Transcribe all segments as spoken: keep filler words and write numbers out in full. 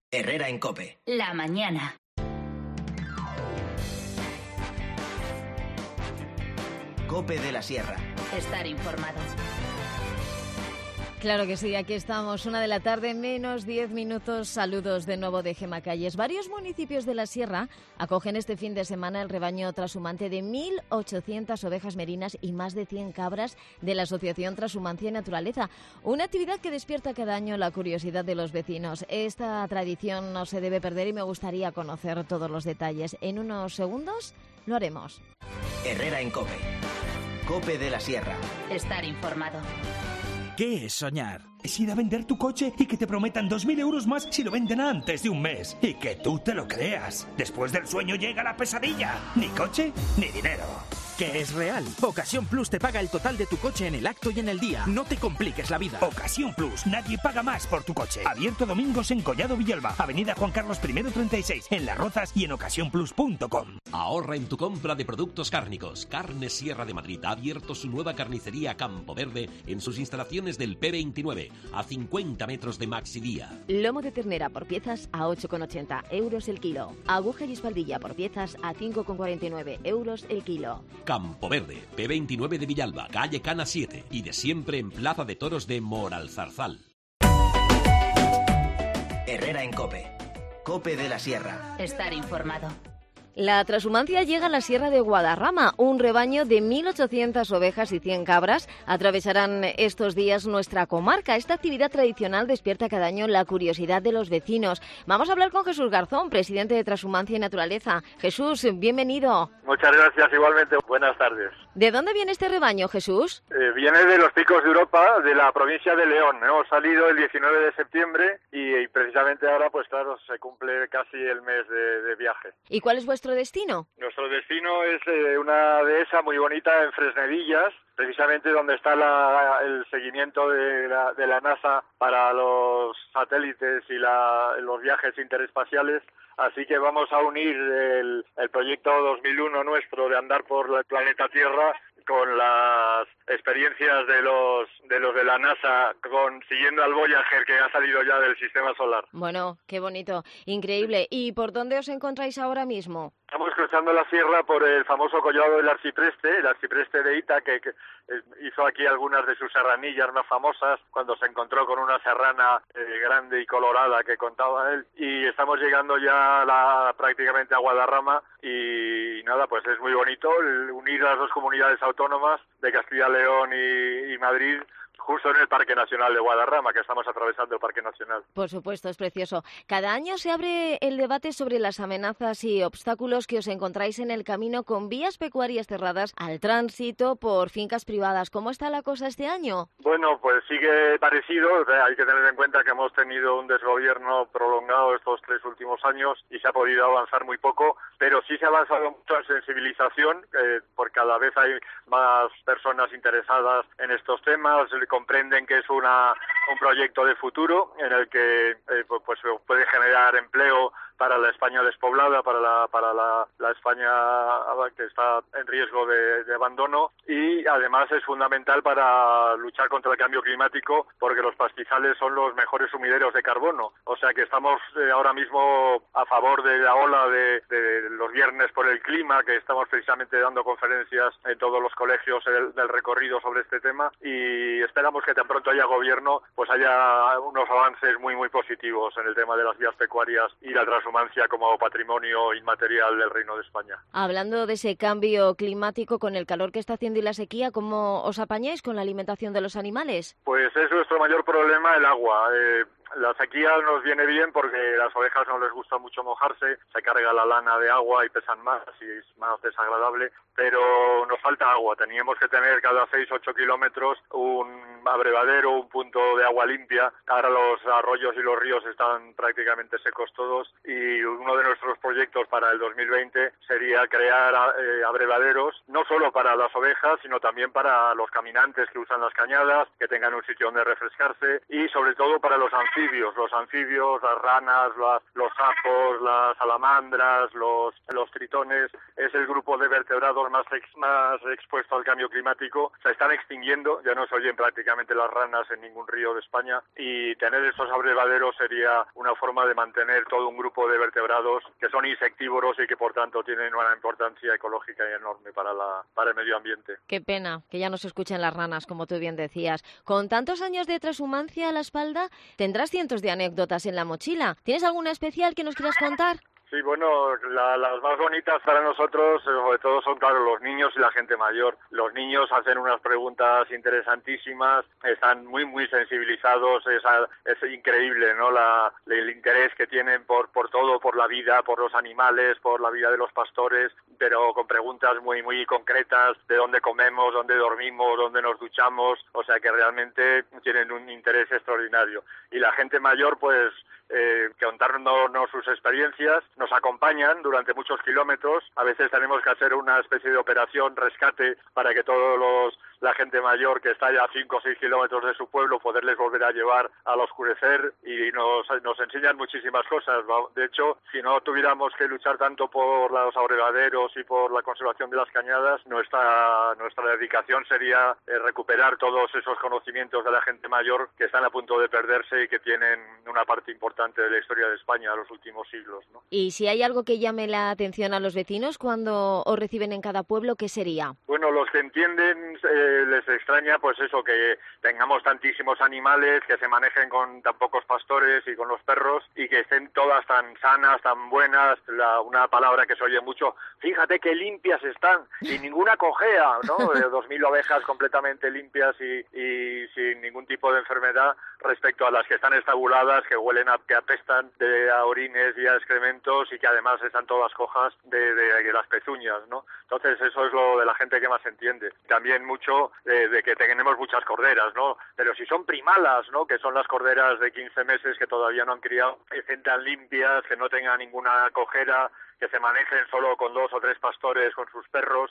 Herrera en COPE. La mañana. COPE de la Sierra. Estar informado. Claro que sí, aquí estamos, una de la tarde, menos diez minutos. Saludos de nuevo de Gema Calles. Varios municipios de la Sierra acogen este fin de semana el rebaño trashumante de mil ochocientas ovejas merinas y más de cien cabras de la Asociación Trashumancia y Naturaleza. Una actividad que despierta cada año la curiosidad de los vecinos. Esta tradición no se debe perder y me gustaría conocer todos los detalles. En unos segundos lo haremos. Herrera en COPE. COPE de la Sierra. Estar informado. ¿Qué es soñar? Es ir a vender tu coche y que te prometan dos mil euros más si lo venden antes de un mes. Y que tú te lo creas. Después del sueño llega la pesadilla. Ni coche, ni dinero. Que es real. Ocasión Plus te paga el total de tu coche en el acto y en el día. No te compliques la vida. Ocasión Plus. Nadie paga más por tu coche. Abierto domingos en Collado Villalba. Avenida Juan Carlos primero treinta y seis. En Las Rozas y en ocasión plus punto com. Ahorra en tu compra de productos cárnicos. Carnes Sierra de Madrid ha abierto su nueva carnicería Campo Verde en sus instalaciones del P veintinueve, a cincuenta metros de Maxi Día. Lomo de ternera por piezas a ocho con ochenta euros el kilo. Aguja y espaldilla por piezas a cinco con cuarenta y nueve euros el kilo. Campo Verde, P veintinueve de Villalba, calle Cana siete y de siempre en Plaza de Toros de Moralzarzal. Herrera en COPE. COPE de la Sierra. Estar informado. La trashumancia llega a la Sierra de Guadarrama. Un rebaño de mil ochocientas ovejas y cien cabras atravesarán estos días nuestra comarca. Esta actividad tradicional despierta cada año la curiosidad de los vecinos. Vamos a hablar con Jesús Garzón, presidente de Trashumancia y Naturaleza. Jesús, bienvenido. Muchas gracias, igualmente. Buenas tardes. ¿De dónde viene este rebaño, Jesús? Eh, viene de los Picos de Europa, de la provincia de León. Hemos salido el diecinueve de septiembre y, y precisamente ahora, pues claro, se cumple casi el mes de, de viaje. ¿Y cuál es vuestro destino? Nuestro destino es eh, una dehesa muy bonita en Fresnedillas, precisamente donde está la, el seguimiento de la, de la NASA para los satélites y la, los viajes interespaciales. Así que vamos a unir el, el proyecto dos mil uno nuestro de andar por el planeta Tierra con las experiencias de los de los de la NASA consiguiendo al Voyager que ha salido ya del sistema solar. Bueno, qué bonito, increíble. ¿Y por dónde os encontráis ahora mismo? Estamos cruzando la sierra por el famoso collado del arcipreste, el arcipreste de Ita, que, que hizo aquí algunas de sus serranillas más famosas cuando se encontró con una serrana eh, grande y colorada que contaba él. Y estamos llegando ya a la, prácticamente a Guadarrama y, y nada, pues es muy bonito el unir las dos comunidades autónomas de Castilla, León y, y Madrid, justo en el Parque Nacional de Guadarrama, que estamos atravesando el Parque Nacional. Por supuesto, es precioso. Cada año se abre el debate sobre las amenazas y obstáculos que os encontráis en el camino con vías pecuarias cerradas al tránsito por fincas privadas. ¿Cómo está la cosa este año? Bueno, pues sigue parecido. O sea, hay que tener en cuenta que hemos tenido un desgobierno prolongado estos tres últimos años y se ha podido avanzar muy poco, pero sí se ha avanzado mucho en sensibilización, eh, porque cada vez hay más personas interesadas en estos temas, comprenden que es una un proyecto de futuro en el que eh, pues puede generar empleo para la España despoblada, para la para la, la España que está en riesgo de, de abandono, y además es fundamental para luchar contra el cambio climático porque los pastizales son los mejores sumideros de carbono. O sea que estamos eh, ahora mismo a favor de la ola de, de los viernes por el clima, que estamos precisamente dando conferencias en todos los colegios del, del recorrido sobre este tema, y esperamos que tan pronto haya gobierno pues haya unos avances muy muy positivos en el tema de las vías pecuarias y la transhumancia como patrimonio inmaterial del Reino de España. Hablando de ese cambio climático con el calor que está haciendo y la sequía, ¿cómo os apañáis con la alimentación de los animales? Pues es nuestro mayor problema, el agua. Eh, La sequía nos viene bien porque a las ovejas no les gusta mucho mojarse, se carga la lana de agua y pesan más y es más desagradable, pero nos falta agua. Teníamos que tener cada seis a ocho kilómetros un abrevadero, un punto de agua limpia. Ahora los arroyos y los ríos están prácticamente secos todos y uno de nuestros proyectos para el dos mil veinte sería crear eh, abrevaderos, no solo para las ovejas, sino también para los caminantes que usan las cañadas, que tengan un sitio donde refrescarse, y sobre todo para los anfibios anfibios, los anfibios, las ranas, la, los sapos, las salamandras, los, los tritones, es el grupo de vertebrados más, ex, más expuesto al cambio climático. Se están extinguiendo, ya no se oyen prácticamente las ranas en ningún río de España, y tener estos abrevaderos sería una forma de mantener todo un grupo de vertebrados que son insectívoros y que por tanto tienen una importancia ecológica enorme para, la, para el medio ambiente. Qué pena que ya no se escuchen las ranas, como tú bien decías. Con tantos años de transhumancia a la espalda, tendrás cientos de anécdotas en la mochila. ¿Tienes alguna especial que nos quieras contar? Sí, bueno, la, las más bonitas para nosotros, sobre todo, son, claro, los niños y la gente mayor. Los niños hacen unas preguntas interesantísimas, están muy, muy sensibilizados, es, es increíble, ¿no?, la, el interés que tienen por, por todo, por la vida, por los animales, por la vida de los pastores, pero con preguntas muy, muy concretas, de dónde comemos, dónde dormimos, dónde nos duchamos, o sea que realmente tienen un interés extraordinario. Y la gente mayor, pues, Eh, contándonos sus experiencias, nos acompañan durante muchos kilómetros. A veces tenemos que hacer una especie de operación rescate para que todos los la gente mayor que está ya a cinco o seis kilómetros de su pueblo, poderles volver a llevar al oscurecer, y nos, nos enseñan muchísimas cosas. De hecho, si no tuviéramos que luchar tanto por los abrevaderos y por la conservación de las cañadas, nuestra nuestra dedicación sería eh, recuperar todos esos conocimientos de la gente mayor que están a punto de perderse y que tienen una parte importante de la historia de España en los últimos siglos, ¿no? Y si hay algo que llame la atención a los vecinos cuando os reciben en cada pueblo, ¿qué sería? Bueno, los que entienden eh, les extraña, pues eso, que tengamos tantísimos animales, que se manejen con tan pocos pastores y con los perros, y que estén todas tan sanas, tan buenas. La, una palabra que se oye mucho, fíjate qué limpias están, y ninguna cojea, ¿no? Dos mil ovejas completamente limpias y, y sin ningún tipo de enfermedad, respecto a las que están estabuladas, que huelen a, que apestan de a orines y a excrementos, y que además están todas cojas de, de, de las pezuñas, ¿no? Entonces eso es lo de la gente que más entiende. También mucho de, de que tenemos muchas corderas, ¿no? Pero si son primalas, ¿no?, que son las corderas de quince meses que todavía no han criado, que estén tan limpias, que no tengan ninguna cojera, que se manejen solo con dos o tres pastores con sus perros.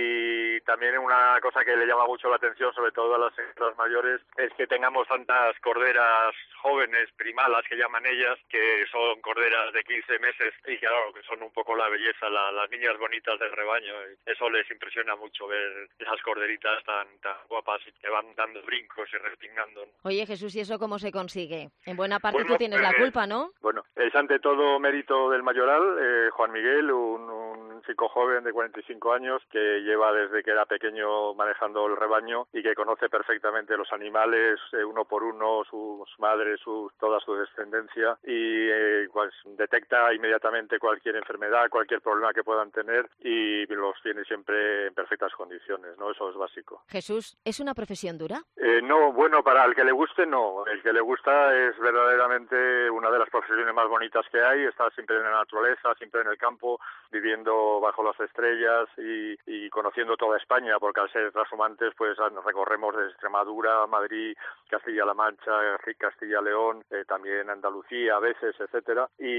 Y también una cosa que le llama mucho la atención, sobre todo a las señoras mayores, es que tengamos tantas corderas jóvenes, primalas que llaman ellas, que son corderas de quince meses y que, claro, que son un poco la belleza, la, las niñas bonitas del rebaño. Eso les impresiona mucho, ver esas corderitas tan, tan guapas y que van dando brincos y respingando, ¿no? Oye, Jesús, ¿y eso cómo se consigue? En buena parte bueno, tú tienes eh, la culpa, ¿no? Bueno, es ante todo mérito del mayoral, eh, Juan Miguel, un, un chico joven de cuarenta y cinco años que lleva desde que era pequeño manejando el rebaño y que conoce perfectamente los animales, eh, uno por uno, sus madres, su, toda su descendencia, y eh, pues, detecta inmediatamente cualquier enfermedad, cualquier problema que puedan tener, y los tiene siempre en perfectas condiciones, ¿no? Eso es básico. Jesús, ¿es una profesión dura? Eh, no, bueno, para el que le guste, no. El que le gusta es verdaderamente una de las profesiones más bonitas que hay. Está siempre en la naturaleza, siempre en el campo, viviendo bajo las estrellas y, y conociendo toda España, porque al ser transhumantes, pues recorremos desde Extremadura, Madrid, Castilla-La Mancha, Castilla-León, eh, también Andalucía a veces, etcétera, y,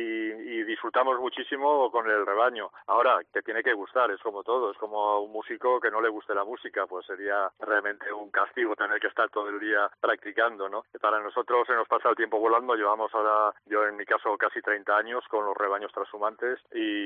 y disfrutamos muchísimo con el rebaño. Ahora, te tiene que gustar, es como todo, es como a un músico que no le guste la música, pues sería realmente un castigo tener que estar todo el día practicando, ¿no? Para nosotros se nos pasa el tiempo volando. Llevamos ahora, yo en mi caso, casi treinta años con los rebaños transhumantes,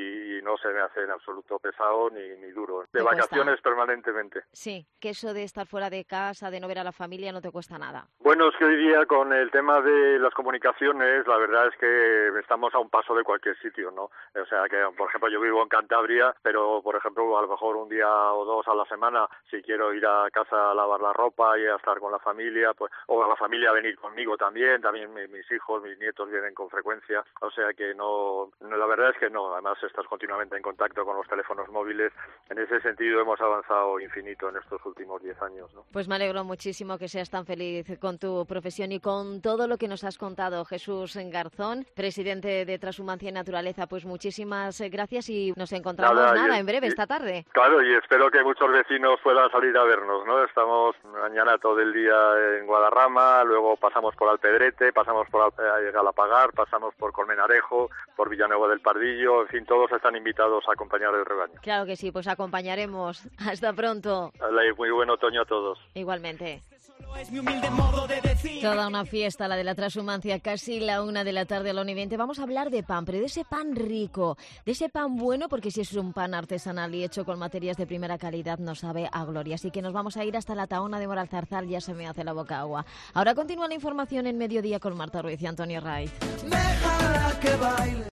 y no se me hace en absoluto pesado ni, ni duro. De vacaciones cuesta permanentemente. Sí, que eso de estar fuera de casa, de no ver a la familia, no te cuesta nada. Bueno, es que hoy día con el tema de las comunicaciones, la verdad es que estamos a un paso de cualquier sitio, ¿no? O sea que, por ejemplo, yo vivo en Cantabria, pero, por ejemplo, a lo mejor un día o dos a la semana, si quiero ir a casa a lavar la ropa y a estar con la familia, pues, o a la familia a venir conmigo también, también mi, mis hijos, mis nietos vienen con frecuencia, o sea que no, no, la verdad es que no, además estás continuamente en contacto con los teléfonos móviles. En ese sentido hemos avanzado infinito en estos últimos diez años, ¿no? Pues me alegro muchísimo que seas tan feliz con tu profesión y con todo lo que nos has contado. Jesús Garzón, presidente de Transhumancia y Naturaleza, pues muchísimas gracias y nos encontramos nada, nada y, en breve, y, esta tarde. Claro, y espero que muchos vecinos puedan salir a vernos, ¿no? Estamos mañana todo el día en Guadarrama, luego pasamos por Alpedrete, pasamos por Galapagar, pasamos por Colmenarejo, por Villanueva del Pardillo, en fin, todos están invitados a acompañar el rebaño. Claro que sí, pues acompañaremos. Hasta pronto. Muy buen otoño a todos. Igualmente. Toda una fiesta, la de la transhumancia, casi la una de la tarde al Onivente. Vamos a hablar de pan, pero de ese pan rico, de ese pan bueno, porque si es un pan artesanal y hecho con materias de primera calidad, nos sabe a gloria. Así que nos vamos a ir hasta la Tahona de Moralzarzal, ya se me hace la boca agua. Ahora continúa la información en Mediodía con Marta Ruiz y Antonio Raiz.